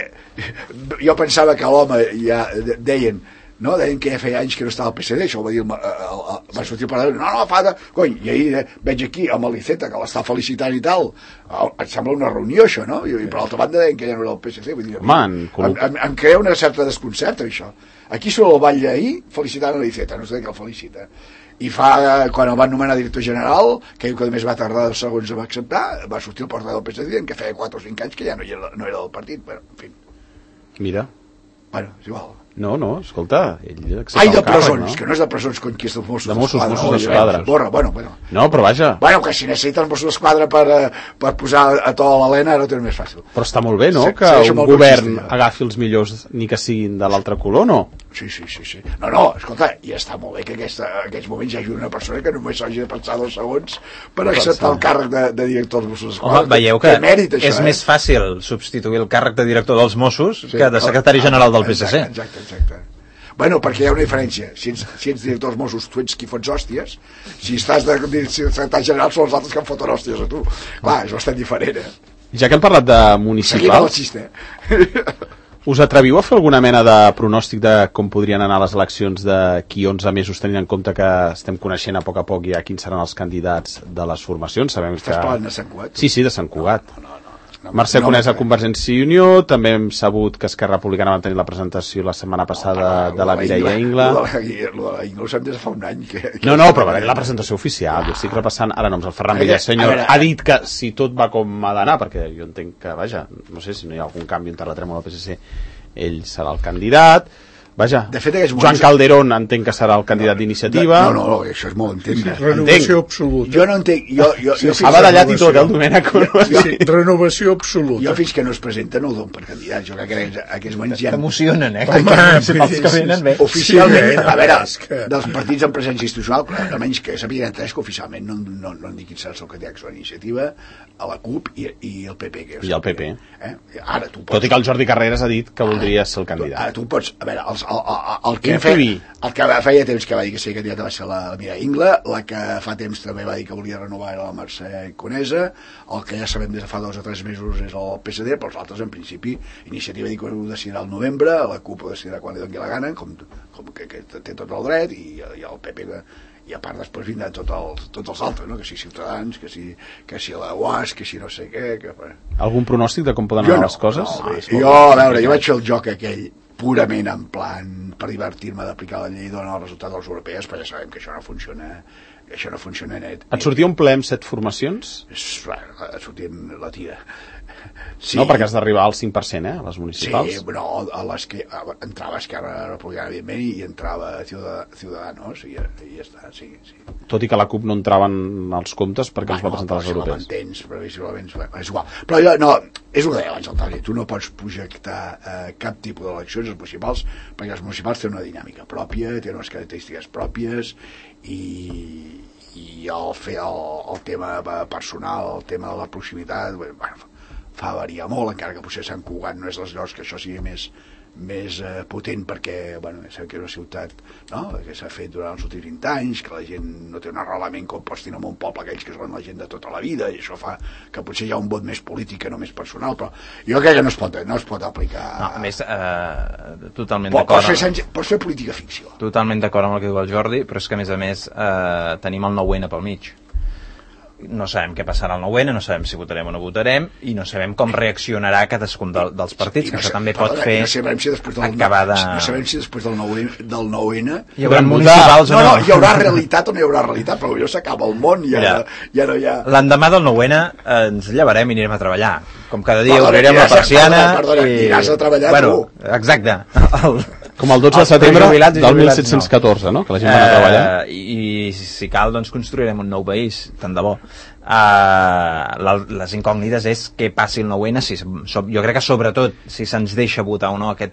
jo pensava que l'home ja deien, no? Deien que ja feia anys que no estava al P S D, això ho va dir el, el, el, va sortir per allà, no, no, fa de... Cony, i ahir eh, veig aquí amb l'Iceta que l'està felicitant i tal, oh, em sembla una reunió això, no? I, i per l'altra banda deien que ja no era el P S C, vull dir, Man, em, em, em crea una certa desconcert això. Aquí surt el ball d'ahir felicitant l'Iceta, no sé què el felicita. I fa, quan el van nomenar director general, que diu que només va tardar dos segons a acceptar, va sortir el portaveu del P S D dient que feia quatre o cinc anys que ja no era, no era del partit, però, en fi. Mira. Bueno, és igual. No, no, escolta, ell accepta Ai, de el càrrec, presons, no? que no és de presons conquista dels Mossos de Mossos, d'Esquadra. Mossos d'Esquadra. Borra, bueno, bueno. No, però vaja. Bueno, que si necessiten els Mossos d'Esquadra per, per posar a to a l'Helena, ara ho tenen més fàcil. Però està molt bé, no?, Sí, que sí, un govern agafi els millors ni que siguin de l'altre color, no? Sí, sí, sí, sí. No, no, escolta, i està molt bé que aquesta, en aquests moments hi hagi una persona que només s'hagi de pensar dos segons per acceptar el càrrec de, de director dels Mossos d'Esquadra. Home, veieu que mèrit, això, és eh? més fàcil substituir el càrrec de director dels Mossos sí, que de secretari general del P S C. Exacte, exacte, exacte. Bueno, perquè hi ha una diferència. Si ets, si ets director dels Mossos, tu ets qui fots hòsties. Si estàs de, de, de secretari general, són els altres que em foten hòsties a tu. Clar, és bastant diferent, eh? Ja que hem parlat de municipals... Seguim amb el xiste. Us atreviu a fer alguna mena de pronòstic de com podrien anar les eleccions d'aquí onze mesos, tenint en compte que estem coneixent a poc a poc ja quins seran els candidats de les formacions? Sabem Estàs que... parlant de Sant Cugat? Sí, sí, de Sant Cugat. No, no, no. No, Mercè no, Conesa, no, Convergència i Unió, també hem sabut que Esquerra Republicana va tenir la presentació la setmana passada no, de la Mireia Ingla. Lo de la Ingla ho sap des de fa un any. Que, que no, no, però va haver la presentació oficial. Jo estic repassant ara noms. El Ferran Villasenyor ha dit que si tot va com ha d'anar, perquè jo entenc que, vaja, no sé si no hi ha algun canvi en terratrèmol al P S C, ell serà el candidat. Vaja, de fet, moments... Joan Calderón entenc que serà el candidat d'iniciativa. No, no, no, això és molt entendre. Sí, renovació absoluta. Jo no entenc... Jo, jo, sí, jo sí, ha badallat i tot, el Domènec. Sí, sí, renovació absoluta. Jo fins que no es presenta no ho dono per candidat. Jo crec que en aquests moments ja... T'emocionen, eh? Home, els que venen bé. Oficialment, sí, a veure, que... dels partits amb presència institucional, almenys que sapiguen tres que oficialment no, no, no han dit quin serà el seu candidat, que és la Iniciativa, a la CUP i, i el P P. Que I el P P. Eh? Ara, tu pots... Tot i que el Jordi Carreras ha dit que voldria ser el candidat. Ara tu pots... A veure, els, el, el, el, que feia, el que feia temps que va dir que seria candidata va ser la Mireia Ingla, la que fa temps també va dir que volia renovar era la Mercè Conesa, el que ja sabem des de fa dos o tres mesos és el P S D, però els altres en principi Iniciativa diu que ho decidirà al novembre, la CUP ho decidirà quan li doni la gana, com, com que, que té tot el dret, i, i el P P que, i a part després vindran tot els, tots els altres, no? Que si Ciutadans, que si, que si la U A S, que si no sé què... Que... Algun pronòstic de com poden anar no, les coses? No, jo, a veure, jo vaig fer el joc aquell purament en plan per divertir-me d'aplicar la llei i donar el resultat dels europees, però ja sabem que això no funciona, que això no funciona net. Et sortia un ple amb set formacions? És, bueno, et sortia la tira. Sí. No, perquè has d'arribar al cinc per cent, eh, a les municipals. Sí, no, a les que a, entrava Esquerra Republicana, evidentment, i entrava Ciudadanos, i, i ja està, sí, sí. Tot i que la CUP no entraven als comptes perquè ah, ens va no, presentar les europees. No, previsiblement, previsiblement, és igual. Però jo, no, és el que deia abans el Toni, tu no pots projectar eh, cap tipus d'eleccions als municipals, perquè els municipals tenen una dinàmica pròpia, tenen unes característiques pròpies, i, i el, fer el, el tema personal, el tema de la proximitat, bueno, fa variar molt, encara que potser Sant Cugat no és dels llocs que això sigui més, més eh, potent, perquè bueno, sabem que és una ciutat, no?, que s'ha fet durant els últims vint anys, que la gent no té un arrelament com pots tenir en un poble aquells que són la gent de tota la vida, i això fa que potser hi ha un vot més polític que no més personal, però jo crec que no es pot, no es pot aplicar... No, a més, eh, totalment Pot, d'acord... Pots fer, pots fer política ficció. Totalment d'acord amb el que diu el Jordi, però és que a més a més eh, tenim el nou ene pel mig. No sabem què passarà al nou ene, no sabem si votarem o no votarem, i no sabem com reaccionarà cadascun de, dels partits, que no això també pot perdona, fer no sabem si després del, acabar de... No sabem si després del nou ene hi haurà municipals no, o no. No, hi haurà realitat o no hi haurà realitat, però potser s'acaba el món i ja, ja. ja no hi ha... L'endemà del nou ene eh, ens llevarem i anirem a treballar. Com cada dia perdona, obrirem la persiana... Perdona, perdona, i... aniràs a treballar bueno, tu. Exacte. El... Com el dotze de setembre del mil set-cents catorze, no? Que la gent va anar a treballar. Uh, I, I si cal, doncs construirem un nou país, tant de bo. Uh, la, les incògnites és què passi el nou ene, si, so, jo crec que sobretot si se'ns deixa votar o no aquest,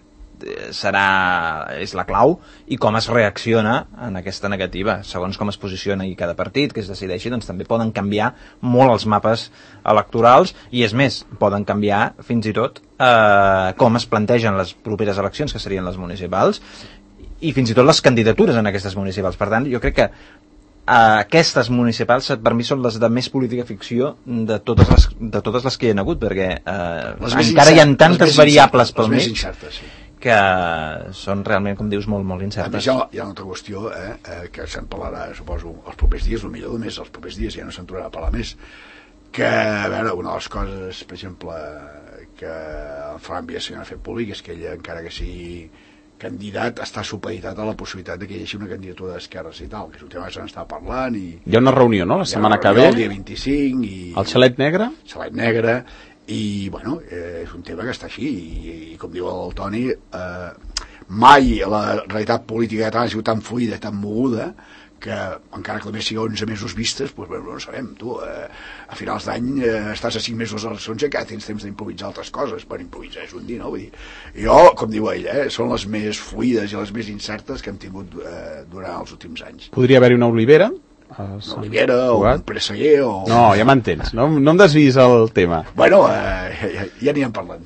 serà, és la clau, i com es reacciona en aquesta negativa, segons com es posiciona i cada partit que es decideixi, doncs també poden canviar molt els mapes electorals, i és més, poden canviar fins i tot eh, com es plantegen les properes eleccions, que serien les municipals, i fins i tot les candidatures en aquestes municipals. Per tant, jo crec que Uh, aquestes municipals per mi són les de més política ficció de totes les, de totes les que hi ha hagut, perquè uh, encara hi ha tantes variables pel mig incertes, sí. que són realment, com dius, molt, molt incertes. Hi ha, hi ha una altra qüestió eh, eh, que se'n parlarà, suposo, els propers dies, potser només els propers dies, ja no se'n tornarà a parlar més, que, a veure, una de les coses, per exemple, que el Ferran Villaseñor ha fet públic és que ell, encara que sigui candidat, està supeditat a la possibilitat de que hi hagi una candidatura d'esquerres i tal, que és un tema que se n'està parlant. I hi ha una reunió, no?, la setmana que ve, el dia vint-i-cinc, i el xalet negre, xalet negre, i bueno, eh, és un tema que està així, i, i com diu el Toni, eh, mai la realitat política catalana ha sigut tan fluida, tan moguda, que encara que només sigui onze mesos vistes, doncs bueno, no sabem, tu, eh, a finals d'any eh, estàs a cinc mesos a les eleccions i encara tens temps d'improvisar altres coses. Bueno, improvisar és un dir, no? Vull dir, jo, com diu ell, eh, són les més fluides i les més incertes que hem tingut eh, durant els últims anys. podria haver-hi una olivera, Una olivera o un presseguer o... no, ja m'entens, no, no em desviïs el tema. Bueno, eh, ja, ja anirem parlant.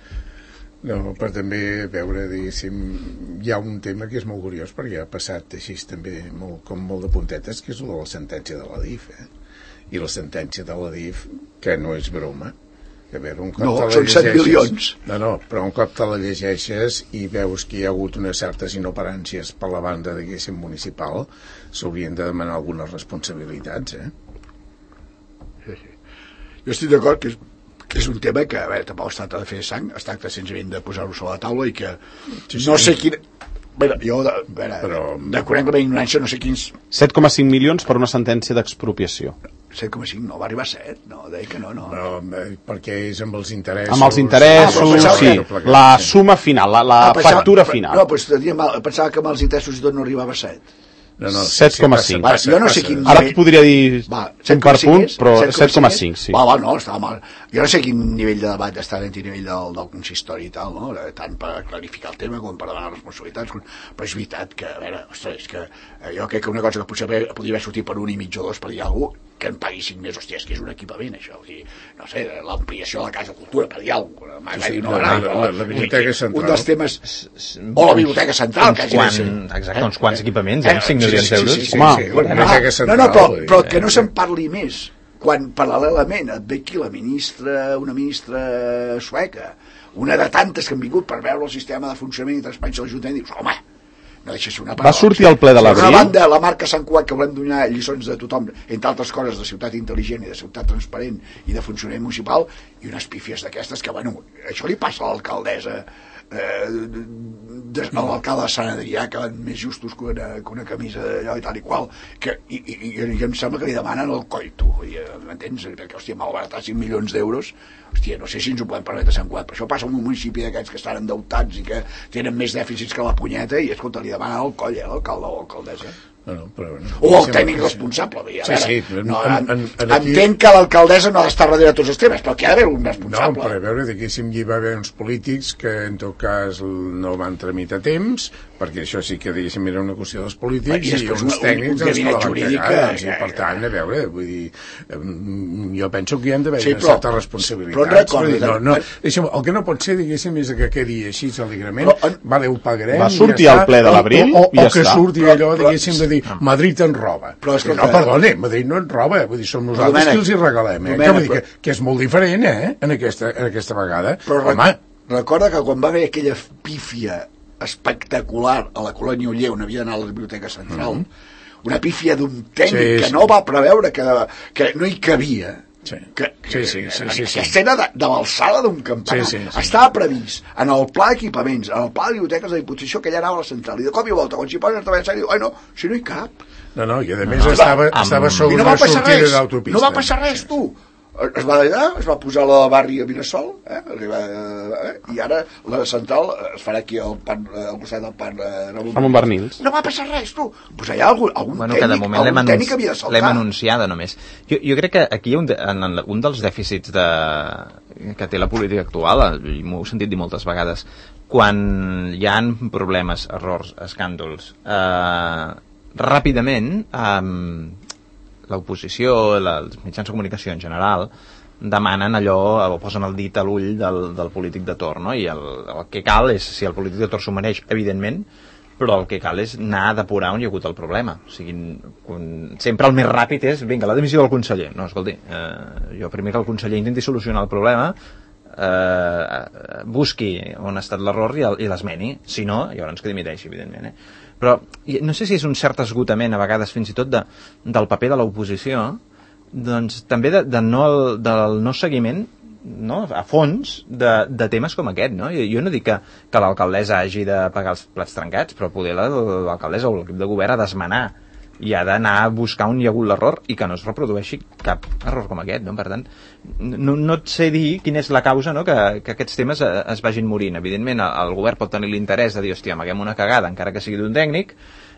No, però també veure, diguéssim, hi ha un tema que és molt curiós perquè ha passat així també molt, com molt de puntetes, que és la sentència de la D I F, eh? I la sentència de la D I F, que no és broma, que a veure, un cop no, te la són set milions. No, no, però un cop te la llegeixes i veus que hi ha hagut unes certes inoperàncies per la banda, diguéssim, municipal, s'haurien de demanar algunes responsabilitats, eh? Sí, sí. Jo estic d'acord que és que és un tema que, a veure, tampoc es tracta de fer sang, es tracta senzillament de posar-ho sobre la taula i que sí, sí. no sé quin... Bé, jo, de, a veure, però... de conec la meva ignorància, no sé quins... set coma cinc milions per una sentència d'expropiació. set coma cinc, no, va arribar a set, no, deia que no, no. Però, eh, perquè és amb els interessos... Amb els interessos, ah, sí, que... la suma final, la, la ah, pensava, factura final. No, doncs mal, pensava que amb els interessos i tot no arribava a set. No, no, set coma cinc. Va, jo no sé quin ara et podria dir va, un per punt, però set coma cinc, sí. Va, va, no, estava mal. Jo no sé quin nivell de debat està en el nivell del, del consistori i tal, no? Tant per clarificar el tema com per demanar responsabilitats, però és veritat que, a veure, ostres, és que jo crec que una cosa que potser podria haver sortit per un i mig o dos per dir alguna cosa, que em pagui cinc mesos, hòstia, és que és un equipament, això. Vull dir, no sé, l'ampliació de la Casa Cultura, per dir alguna cosa. Sí, sí, no, la, la, la, la biblioteca central. Un dels temes... O la biblioteca central, uns que quants, exacte, uns quants equipaments, eh? cinc milions d'euros. Sí, sí, sí, sí, sí, sí. No, no, però, però que no se'n parli més. Quan paral·lelament et ve aquí la ministra, una ministra sueca, una de tantes que han vingut per veure el sistema de funcionament i transparència de l'Ajuntament, dius, home, no deixa ser una paraula. Va sortir al ple de l'abril. Una banda, la marca Sant Cugat, que volem donar lliçons de tothom, entre altres coses, de ciutat intel·ligent i de ciutat transparent i de funcionament municipal, i unes pífies d'aquestes que, bueno, això li passa a l'alcaldessa, eh, de, a l'alcalde de Sant Adrià, que van més justos que una, que una camisa d'allò i tal i qual, que, i, i, i, i em sembla que li demanen el coll, tu, m'entens? Perquè, hòstia, malbaratar cinc milions d'euros, hòstia, no sé si ens ho podem permetre a Sant Cugat, però això passa en un municipi d'aquests que estan endeutats i que tenen més dèficits que la punyeta, i escolta, li demanen el coll, eh, l'alcalde o l'alcaldessa. No, no, però, no. O el tècnic responsable, a veure, sí, sí, no, en, en, en aquí... entenc que l'alcaldessa no ha d'estar darrere de tots els temes, però que hi ha d'haver un responsable. No, però a veure, diguéssim, hi va haver uns polítics que en tot cas no van tramitar temps, perquè això sí que, diguéssim, era una qüestió dels polítics, i, i uns una, tècnics un, un els que la van cagar, i per tant, a veure, vull dir, jo penso que hi han d'haver sí, una certa responsabilitat. Però recordi... No, no, deixa'm, el que no pot ser, diguéssim, és que quedi així alegrament, però, vale, ho pagarem, va sortir al ple de l'abril, o, o, o, i ja o que està. surti allò, diguéssim, de dir, Madrid en roba. Però és que no, perdona, Madrid no en roba, vull dir, som nosaltres qui els hi regalem, eh? Que, vull dir, que, que és molt diferent, eh? En aquesta, en aquesta vegada. Però home, recorda que quan va haver aquella pífia espectacular a la colònia Oller, on havia d'anar a la biblioteca central, mm-hmm. una pífia d'un tècnic sí, que sí. no va preveure que, que no hi cabia, sí. que, sí, sí, sí, sí, sí. aquesta era de, de l'alçada d'un campanar, sí, sí, sí. estava previst en el pla d'equipaments, en el pla de biblioteques de disposició, que allà anava a la central, i de cop i volta, quan s'hi posen a treballar, diu, ai no, si no hi cap. No, no, i a més no, estava, amb... estava sobre no una sortida d'autopista. No va passar res, tu. Es va allà, es va posar la barri a Mirasol, eh? eh? i ara la central es farà aquí al, pan, al costat del pan eh, Ramon Bernils. No va passar res, tu. Pues allà algun, algun bueno, tècnic, algun anunci... tècnic havia de saltar. L'hem anunciada només. Jo, jo crec que aquí hi ha un, de, en un dels dèficits de, que té la política actual, i m'ho he sentit dir moltes vegades, quan hi ha problemes, errors, escàndols, eh, ràpidament eh, l'oposició, els mitjans de comunicació en general, demanen allò, o posen el dit a l'ull del, del polític de torn, no? I el, el que cal és, si el polític de torn s'ho mereix, evidentment, però el que cal és anar a depurar on hi ha hagut el problema. O sigui, sempre el més ràpid és, vinga, la dimissió del conseller. No, escolti, eh, jo primer que el conseller intenti solucionar el problema, eh, busqui on ha estat l'error i, i l'esmeni. Si no, llavors que dimiteixi, evidentment. Eh? Però no sé si és un cert esgotament, a vegades fins i tot, de, del paper de l'oposició, doncs també de, de no, del no seguiment, no? A fons de, de temes com aquest, no? Jo, jo no dic que, que l'alcaldessa hagi de pagar els plats trencats, però poder l'alcaldessa o l'equip de govern ha d'esmenar i ha d'anar a buscar on hi ha hagut l'error i que no es reprodueixi cap error com aquest, no? Per tant, no, no et sé dir quina és la causa, no? que, que aquests temes es vagin morint. Evidentment, el govern pot tenir l'interès de dir, hòstia, amaguem una cagada, encara que sigui d'un tècnic,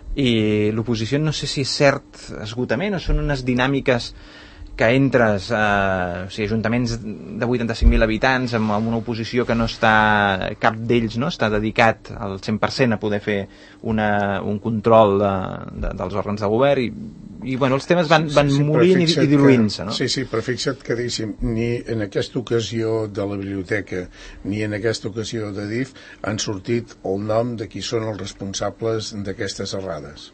i l'oposició no sé si és cert esgotament o són unes dinàmiques que entres, eh, o sigui, ajuntaments de vuitanta-cinc mil habitants amb, amb una oposició que no està, cap d'ells no està dedicat al cent per cent a poder fer una, un control de, de, dels òrgans de govern i, i bueno, els temes van, van sí, sí, morint i, i diluint-se, no? Sí, sí, però fixa't que diguéssim, ni en aquesta ocasió de la biblioteca ni en aquesta ocasió de D I F han sortit el nom de qui són els responsables d'aquestes errades.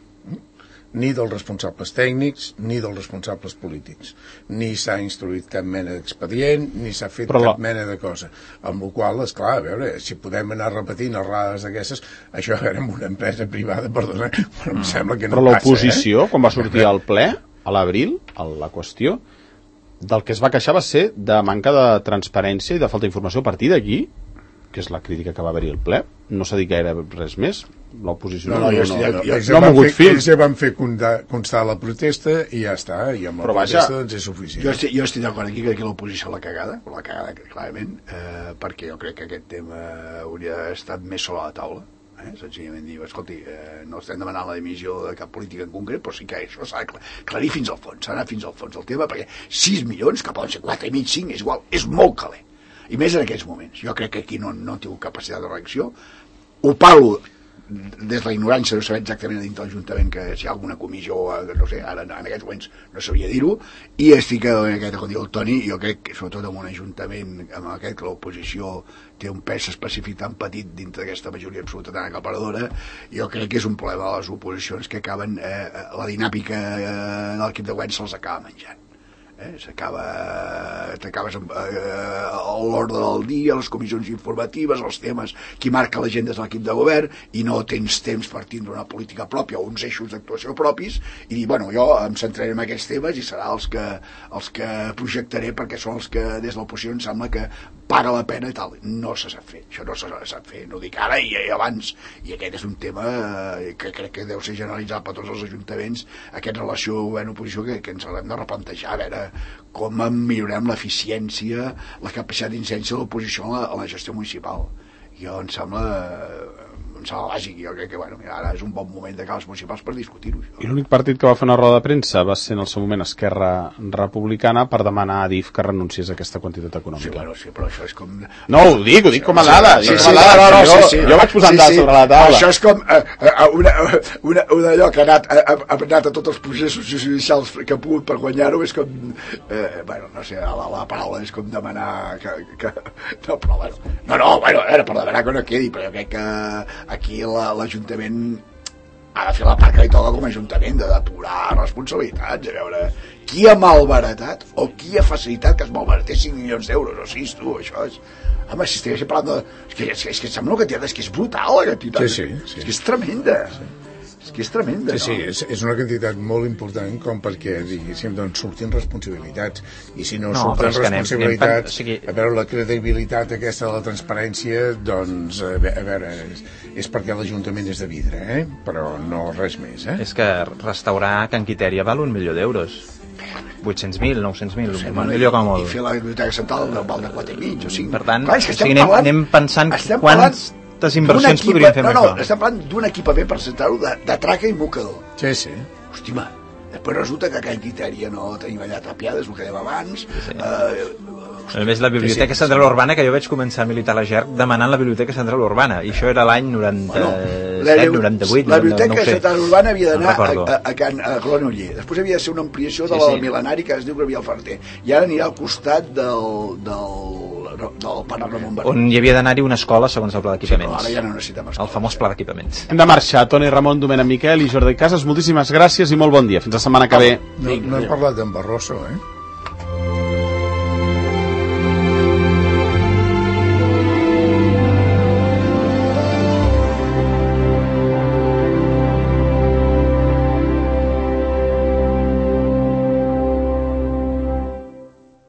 Ni dels responsables tècnics, ni dels responsables polítics. Ni s'ha instruït cap mena d'expedient, ni s'ha fet Però cap la... mena de cosa. Amb la qual cosa, esclar, a veure, si podem anar repetint errades d'aquestes, això era en una empresa privada, perdona, però em sembla que no Però passa, l'oposició, eh? quan va sortir al ple, a l'abril, a la qüestió, del que es va queixar va ser de manca de transparència i de falta d'informació. A partir d'aquí, que és la crítica que va haver-hi al ple, no s'ha dit gaire res més. L'oposició no, no, no, no, no, no, no ha mogut fil. Ells ja van fer constar la protesta i ja està, i amb la Però protesta vaja, doncs és suficient. Jo estic, jo estic d'acord aquí que l'oposició la cagada, la cagada clarament, eh, perquè jo crec que aquest tema hauria estat més sobre la taula. Eh? Senzillament dir, escolti, eh, no estem demanant la dimissió de cap política en concret, però sí que això s'ha de clarir fins al fons, s'ha d'anar fins al fons del tema, perquè sis milions, que poden ser quatre i mig, cinc, és igual, és molt calent. I més en aquests moments. Jo crec que aquí no, no tinc capacitat de reacció. Ho parlo des de la ignorància, no saber exactament dins de l'Ajuntament que si hi ha alguna comissió, no sé, ara en aquests moments no sabia dir-ho, i estic en aquest, com diu el Toni, jo crec que sobretot en un Ajuntament amb aquest que l'oposició té un pes específic tan petit dintre d'aquesta majoria absoluta tan acaparadora, jo crec que és un problema de les oposicions que acaben, eh, la dinàmica eh, de l'equip de govern se'ls acaba menjant. Eh, s'acaba t'acabes amb eh, l'ordre del dia, les comissions informatives, els temes, qui marca l'agenda és l'equip de govern i no tens temps per tindre una política pròpia o uns eixos d'actuació propis i dir, bueno, jo em centraré en aquests temes i serà els que, els que projectaré perquè són els que des de l'oposició em sembla que paga la pena i tal. No se sap fer, això no se sap fer, no ho dic ara i, i abans, i aquest és un tema eh, que crec que deu ser generalitzat per tots els ajuntaments, aquesta relació govern-oposició que, que ens haurem de replantejar, a veure com millorem l'eficiència, la capacitat d'incidència de l'oposició a, a la gestió municipal. Jo em sembla, em sembla bàsic, jo crec que bueno, mira, ara és un bon moment de cales municipals per discutir-ho. I l'únic partit que va fer una roda de premsa va ser en el seu moment Esquerra Republicana per demanar a D I F que renunciés a aquesta quantitat econòmica. Sí, bueno, sí, però això és com... No, ho dic, ho dic com a dada. Sí, sí, sí, com a dada. no, no, jo, sí, sí, jo vaig posant sí, dades sí. sobre la taula. Això és com eh, eh, una, una, una allò que ha anat, ha, ha anat a tots els processos judicials que ha pogut per guanyar-ho, és com... Eh, bueno, no sé, la, la paraula és com demanar que... que no, però bueno, no, no, bueno, era per demanar que no quedi, però jo crec que aquí l'Ajuntament ha de fer la part que li toca com a Ajuntament, de depurar responsabilitats, a veure qui ha malbaratat o qui ha facilitat que es malbaratés cinc milions d'euros o sis, tu, això és... Home, si estigués parlant de... És que, és que, és que sembla que és que és brutal la quantitat. Sí, sí, sí. És que és tremenda. Sí. És que és tremenda, sí, sí, no? és, és una quantitat molt important com perquè, diguéssim, doncs surtin responsabilitats i si no, no surten responsabilitats anem, anem, o sigui... a veure, la credibilitat aquesta de la transparència doncs, a veure, és, és perquè l'Ajuntament és de vidre, eh? Però no res més, eh? És que restaurar Can Quitèria val un milió d'euros, vuit-cents mil, nou-cents mil, sí, un milió com molt. I fer la biblioteca central del val de quatre i mig o cinc. Per tant, clar, és que o sigui, anem, parlant, anem pensant quants inversions equipa, podrien fer no, amb no, això. No, estem parlant d'un equipament per centrar-ho de, de traca i mocador. Sí, sí. Hòstima, després resulta que Can Quitèria no tenim allà tapiades, el que dèiem abans, sí, sí. Eh, A més, la Biblioteca sí, sí, Central Urbana, que jo vaig començar a militar a la G E R C demanant la Biblioteca Central Urbana, i això era l'any noranta-set, noranta-vuit, la Biblioteca no, no Central Urbana havia d'anar no a, a, a Can a Granoller, després havia de ser una ampliació de la sí, sí. Milenari, que es diu que havia al Ferter, i ara anirà al costat del, del, del Pare Ramon Baró, on hi havia d'anar-hi una escola segons el pla d'equipaments. Sí, ara ja no necessitem escola. El famós pla d'equipaments. Hem de marxar. Toni Ramon, Domènec Miquel i Jordi Casas, moltíssimes gràcies i molt bon dia. Fins la setmana que ve. No, no he parlat d'en Barroso, eh?